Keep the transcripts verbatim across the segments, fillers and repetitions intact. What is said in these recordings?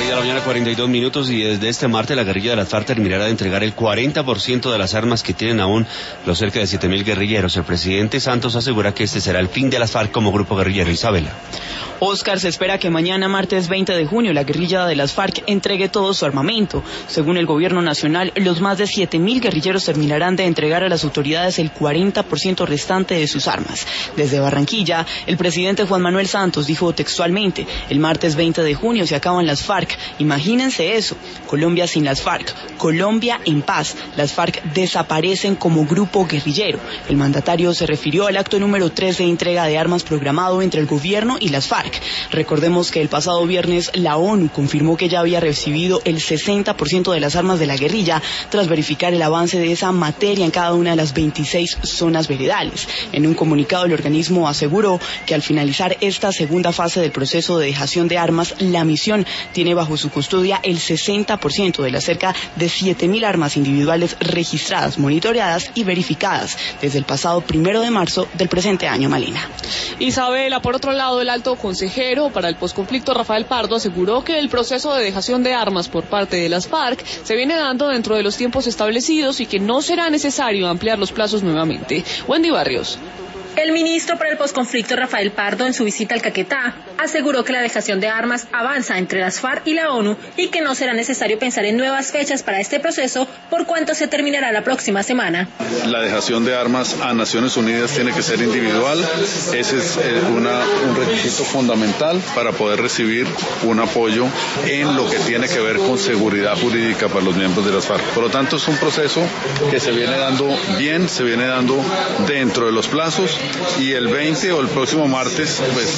seis de la mañana, cuarenta y dos minutos, y desde este martes la guerrilla de las FARC terminará de entregar el cuarenta por ciento de las armas que tienen aún los cerca de siete mil guerrilleros. El presidente Santos asegura que este será el fin de las FARC como grupo guerrillero. Isabela. Oscar, se espera que mañana, martes veinte de junio, la guerrilla de las FARC entregue todo su armamento. Según el gobierno nacional, los más de siete mil guerrilleros terminarán de entregar a las autoridades el cuarenta por ciento restante de sus armas. Desde Barranquilla, el presidente Juan Manuel Santos dijo textualmente: el martes veinte de junio se acaban las FARC. Imagínense eso, Colombia sin las FARC, Colombia en paz. Las FARC desaparecen como grupo guerrillero. El mandatario se refirió al acto número tres de entrega de armas programado entre el gobierno y las FARC. Recordemos que el pasado viernes la ONU confirmó que ya había recibido el sesenta por ciento de las armas de la guerrilla tras verificar el avance de esa materia en cada una de las veintiséis zonas veredales. En un comunicado, el organismo aseguró que al finalizar esta segunda fase del proceso de dejación de armas, la misión tiene bajo su custodia el sesenta por ciento de las cerca de siete mil armas individuales registradas, monitoreadas y verificadas desde el pasado primero de marzo del presente año. Malena. Isabela, por otro lado, el alto consejero para el posconflicto Rafael Pardo aseguró que el proceso de dejación de armas por parte de las FARC se viene dando dentro de los tiempos establecidos y que no será necesario ampliar los plazos nuevamente. Wendy Barrios. El ministro para el posconflicto Rafael Pardo, en su visita al Caquetá, aseguró que la dejación de armas avanza entre las FARC y la ONU y que no será necesario pensar en nuevas fechas para este proceso, por cuanto se terminará la próxima semana. La dejación de armas a Naciones Unidas tiene que ser individual. Ese es eh, una, un requisito fundamental para poder recibir un apoyo en lo que tiene que ver con seguridad jurídica para los miembros de las FARC. Por lo tanto, es un proceso que se viene dando bien, se viene dando dentro de los plazos. Y el veinte o el próximo martes, pues,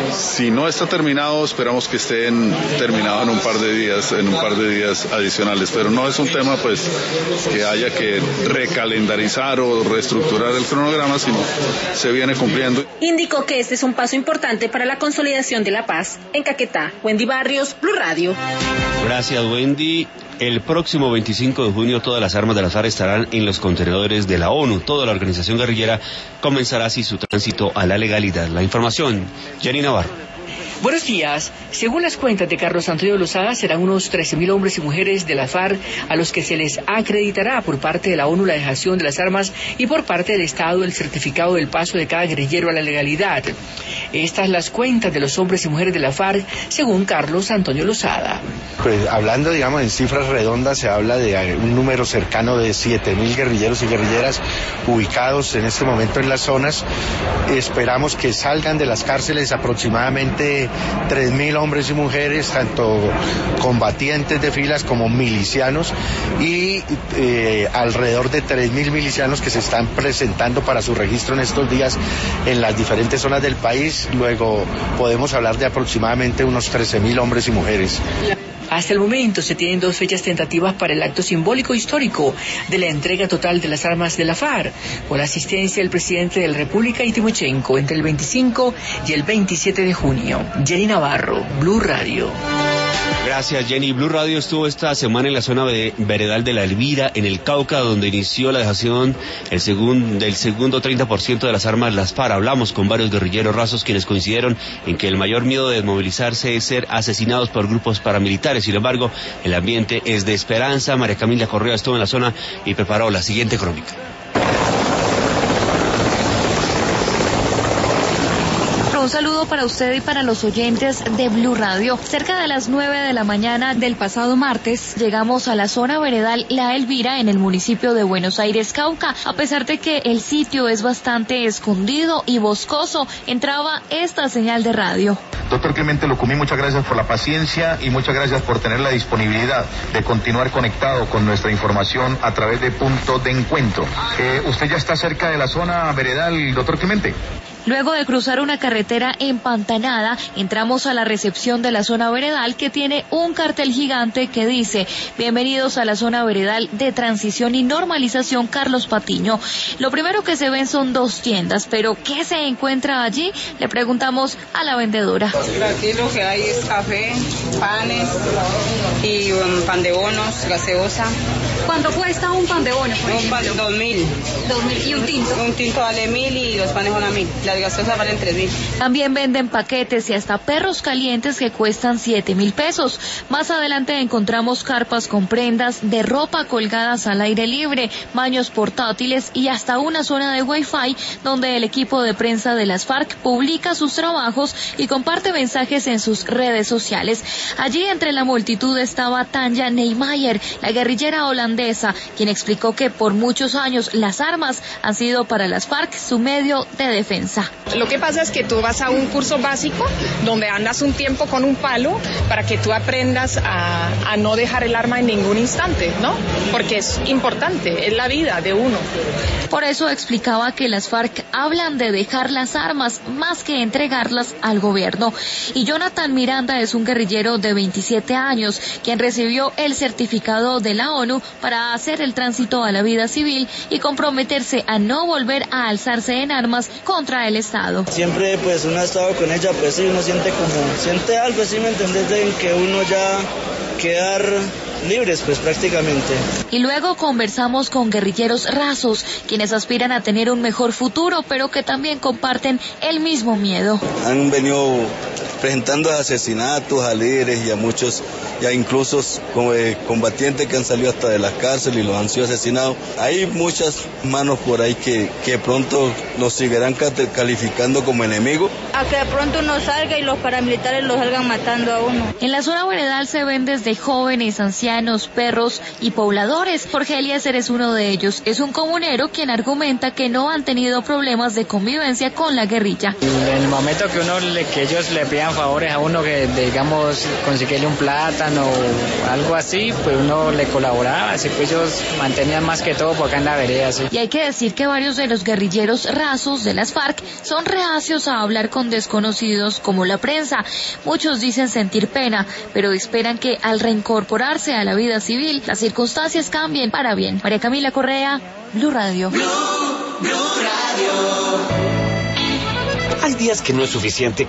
si no está terminado, esperamos que esté en, terminado en un par de días, en un par de días adicionales. Pero no es un tema, pues, que haya que recalendarizar o reestructurar el cronograma, sino se viene cumpliendo. Indicó que este es un paso importante para la consolidación de la paz. En Caquetá, Wendy Barrios, Blue Radio. Gracias, Wendy. El próximo veinticinco de junio todas las armas de las FARC estarán en los contenedores de la ONU. Toda la organización guerrillera comenzará así su tránsito a la legalidad. La información, Jenny Navarro. Buenos días. Según las cuentas de Carlos Antonio Lozada, serán unos trece mil hombres y mujeres de la FARC a los que se les acreditará por parte de la ONU la dejación de las armas y por parte del Estado el certificado del paso de cada guerrillero a la legalidad. Estas las cuentas de los hombres y mujeres de la FARC, según Carlos Antonio Lozada. Pues hablando, digamos, en cifras redondas, se habla de un número cercano de siete mil guerrilleros y guerrilleras ubicados en este momento en las zonas. Esperamos que salgan de las cárceles aproximadamente tres mil hombres y mujeres, tanto combatientes de filas como milicianos, y eh, alrededor de tres mil milicianos que se están presentando para su registro en estos días en las diferentes zonas del país. Luego podemos hablar de aproximadamente unos trece mil hombres y mujeres. Hasta el momento se tienen dos fechas tentativas para el acto simbólico histórico de la entrega total de las armas de la FARC, con la asistencia del presidente de la República y Timochenko entre el veinticinco y el veintisiete de junio. Jenny Navarro, Blue Radio. Gracias, Jenny. Blue Radio estuvo esta semana en la zona de veredal de La Elvira, en el Cauca, donde inició la dejación el segun, del segundo treinta por ciento de las armas de las FARC. Hablamos con varios guerrilleros rasos quienes coincidieron en que el mayor miedo de desmovilizarse es ser asesinados por grupos paramilitares. Sin embargo, el ambiente es de esperanza. María Camila Correa estuvo en la zona y preparó la siguiente crónica. Un saludo para usted y para los oyentes de Blue Radio. Cerca de las nueve de la mañana del pasado martes, llegamos a la zona veredal La Elvira en el municipio de Buenos Aires, Cauca. A pesar de que el sitio es bastante escondido y boscoso, entraba esta señal de radio. Doctor Clemente Lucumí, muchas gracias por la paciencia y muchas gracias por tener la disponibilidad de continuar conectado con nuestra información a través de Punto de Encuentro. Eh, ¿Usted ya está cerca de la zona veredal, doctor Clemente? Luego de cruzar una carretera empantanada, entramos a la recepción de la zona veredal, que tiene un cartel gigante que dice: bienvenidos a la zona veredal de transición y normalización Carlos Patiño. Lo primero que se ven son dos tiendas, pero ¿qué se encuentra allí? Le preguntamos a la vendedora. Aquí lo que hay es café, panes y um, pan de bonos, gaseosa. ¿Cuánto cuesta un pan de bono? Un pan de dos mil. Dos mil. ¿Y un tinto? Un tinto vale mil y los panes son a mil. Las gaseosas valen tres mil. También venden paquetes y hasta perros calientes que cuestan siete mil pesos. Más adelante encontramos carpas con prendas de ropa colgadas al aire libre, baños portátiles y hasta una zona de Wi-Fi donde el equipo de prensa de las FARC publica sus trabajos y comparte mensajes en sus redes sociales. Allí entre la multitud estaba Tanja Neymayer, la guerrillera holandesa, quien explicó que por muchos años las armas han sido para las FARC su medio de defensa. Lo que pasa es que tú vas a un curso básico donde andas un tiempo con un palo para que tú aprendas a, a no dejar el arma en ningún instante, ¿no? Porque es importante, es la vida de uno. Por eso explicaba que las FARC hablan de dejar las armas más que entregarlas al gobierno. Y Jonathan Miranda es un guerrillero de veintisiete años, quien recibió el certificado de la ONU para hacer el tránsito a la vida civil y comprometerse a no volver a alzarse en armas contra el Estado. Siempre pues uno ha estado con ella, pues sí, uno siente como, siente algo, sí me entendés, de que uno ya quedar libres pues prácticamente. Y luego conversamos con guerrilleros rasos, quienes aspiran a tener un mejor futuro, pero que también comparten el mismo miedo. Han venido presentando asesinatos a líderes y a muchos, ya incluso como eh, combatientes que han salido hasta de las cárceles y los han sido asesinados. Hay muchas manos por ahí que, que pronto nos seguirán calificando como enemigos. A que de pronto uno salga y los paramilitares los salgan matando a uno. En la zona veredal se ven desde jóvenes, ancianos, perros y pobladores. Jorge Eliezer es uno de ellos. Es un comunero quien argumenta que no han tenido problemas de convivencia con la guerrilla. En el momento que uno le, que ellos le pidan favores a uno, que digamos conseguirle un plátano o algo así, pues uno le colaboraba, así que ellos mantenían más que todo por acá en la vereda. ¿Sí? Y hay que decir que varios de los guerrilleros rasos de las FARC son reacios a hablar con desconocidos como la prensa. Muchos dicen sentir pena, pero esperan que al reincorporarse a la vida civil, las circunstancias cambien para bien. María Camila Correa, Blue Radio. Blue, Blue Radio. Hay días que no es suficiente